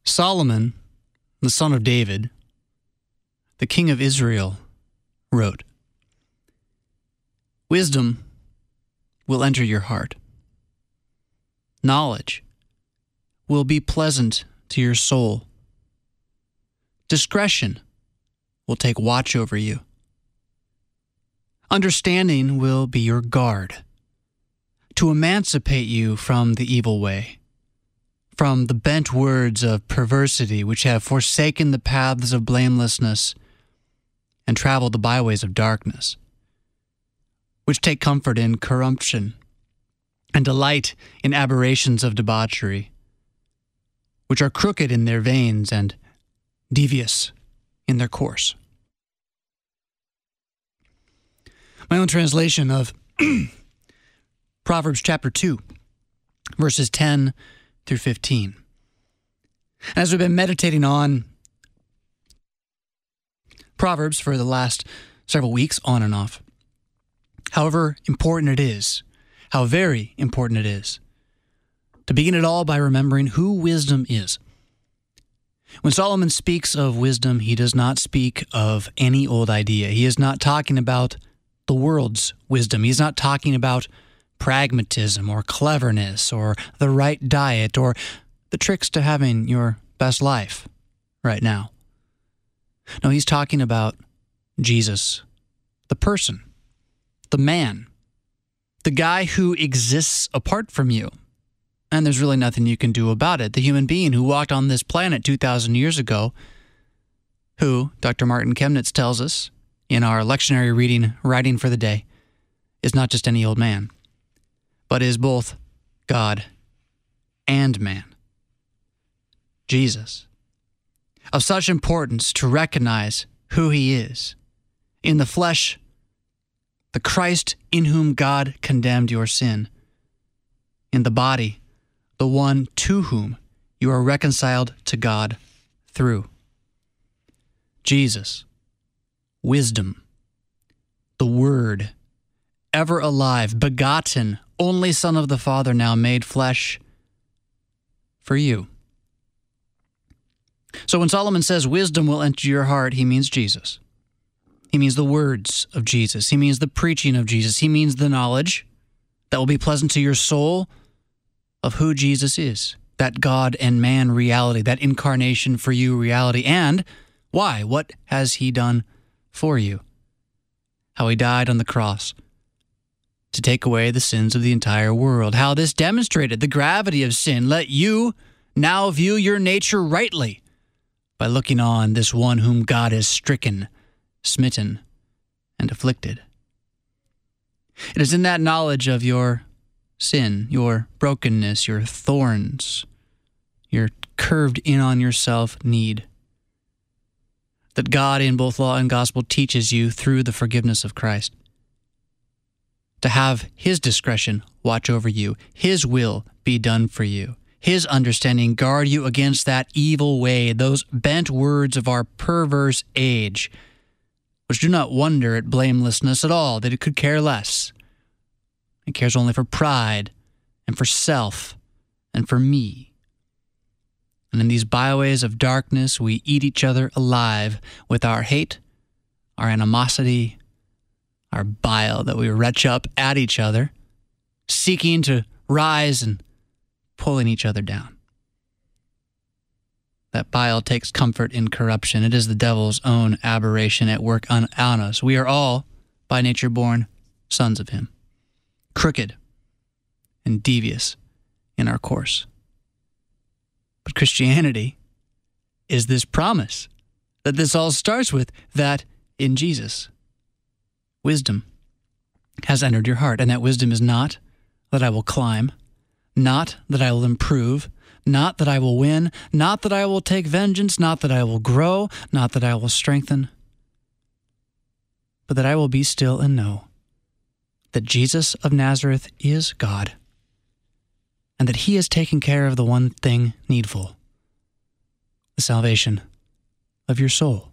Solomon, the son of David, the king of Israel, wrote, "Wisdom will enter your heart. Knowledge will be pleasant to your soul. Discretion will take watch over you. Understanding will be your guard, to emancipate you from the evil way, from the bent words of perversity which have forsaken the paths of blamelessness and traveled the byways of darkness, which take comfort in corruption and delight in aberrations of debauchery, which are crooked in their veins and devious in their course." My own translation of Proverbs chapter 2, verses 10 through 15. As we've been meditating on Proverbs for the last several weeks, on and off, however important it is, how very important it is, to begin it all by remembering who wisdom is. When Solomon speaks of wisdom, he does not speak of any old idea. He is not talking about the world's wisdom. He's not talking about pragmatism or cleverness or the right diet or the tricks to having your best life right now. No, he's talking about Jesus, the person, the man, the guy who exists apart from you. And there's really nothing you can do about it. The human being who walked on this planet 2,000 years ago, who, Dr. Martin Chemnitz tells us in our lectionary reading, Writing for the Day, is not just any old man, but is both God and man. Jesus. Of such importance to recognize who he is. In the flesh, the Christ in whom God condemned your sin. In the body, the one to whom you are reconciled to God through. Jesus. Wisdom. The Word. Ever alive, begotten, only Son of the Father, now made flesh for you. So when Solomon says wisdom will enter your heart, he means Jesus. He means the words of Jesus. He means the preaching of Jesus. He means the knowledge that will be pleasant to your soul of who Jesus is, that God and man reality, that incarnation for you reality, and why? What has he done for you? How he died on the cross to take away the sins of the entire world. How this demonstrated the gravity of sin. Let you now view your nature rightly by looking on this one whom God has stricken, smitten, and afflicted. It is in that knowledge of your sin, your brokenness, your thorns, your curved in on yourself need, that God in both law and gospel teaches you through the forgiveness of Christ to have his discretion watch over you, his will be done for you, his understanding guard you against that evil way, those bent words of our perverse age, which do not wonder at blamelessness at all, that it could care less. It cares only for pride and for self and for me. And in these byways of darkness, we eat each other alive with our hate, our animosity, our bile that we retch up at each other, seeking to rise and pulling each other down. That bile takes comfort in corruption. It is the devil's own aberration at work on us. We are all, by nature, born sons of him, crooked and devious in our course. But Christianity is this promise that this all starts with, that in Jesus, wisdom has entered your heart. And that wisdom is not that I will climb, not that I will improve, not that I will win, not that I will take vengeance, not that I will grow, not that I will strengthen, but that I will be still and know that Jesus of Nazareth is God, and that he has taken care of the one thing needful, the salvation of your soul.